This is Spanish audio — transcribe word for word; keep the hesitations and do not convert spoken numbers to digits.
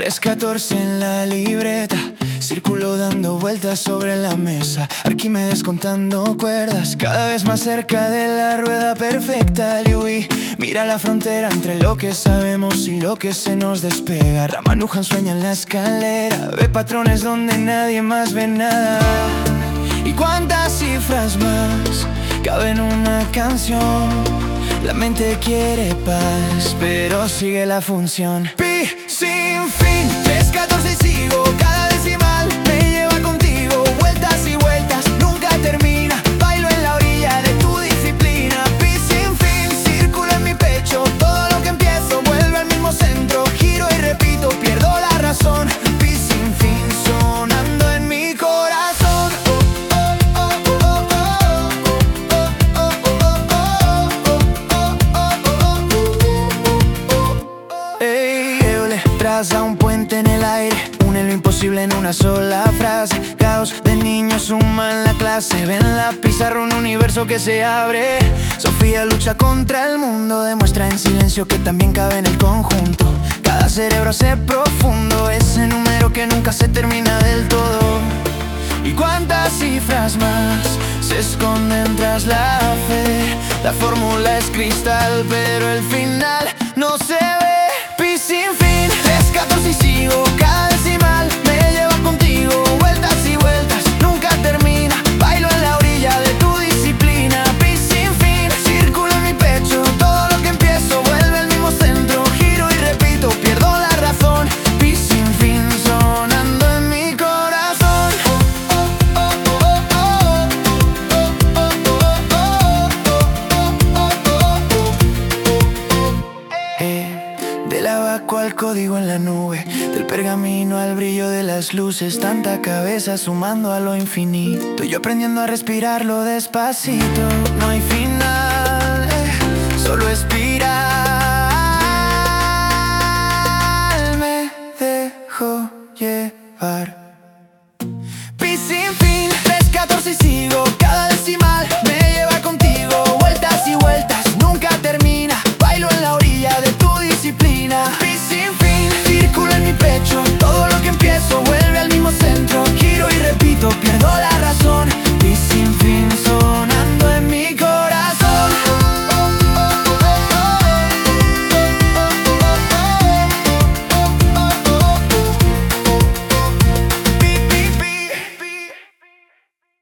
tres catorce en la libreta, círculo dando vueltas sobre la mesa, Arquímedes contando cuerdas, cada vez más cerca de la rueda perfecta. Liui mira la frontera entre lo que sabemos y lo que se nos despega. Ramanujan sueña en la escalera, ve patrones donde nadie más ve nada. ¿Y cuántas cifras más caben en una canción? La mente quiere paz, pero sigue la función. Pi sin fin, tres catorce y sigo, cada decimal me lleva contigo. Vueltas y vueltas, nunca termina, bailo en la orilla de tu disciplina. Pi sin fin, círculo en mi pecho, todo lo que empiezo vuelve al mismo centro. Giro y repito, pierdo la razón. Pi sin fin, sonando en mi corazón. Traza un puente en el aire, une lo imposible en una sola frase. Caos de niños suma en la clase, ve en la pizarra un universo que se abre. Sofía lucha contra el mundo, demuestra en silencio que también cabe en el conjunto. Cada cerebro hace profundo ese número que nunca se termina del todo. ¿Y cuántas cifras más se esconden tras la fe? La fórmula es cristal, pero el final no se ve. Pi sin fin, tres catorce y sigo, cada decimal me lleva contigo. Vueltas y vueltas, nunca termina, bailo en la orilla de tu disciplina. Pi sin fin, círculo en mi pecho, todo lo que empiezo vuelve al mismo centro. Giro y repito, pierdo la razón. Pi sin fin, sonando en mi corazón. Del abaco al código en la nube, del pergamino al brillo de las luces. Tanta cabeza sumando a lo infinito, yo aprendiendo a respirarlo despacito. No hay fin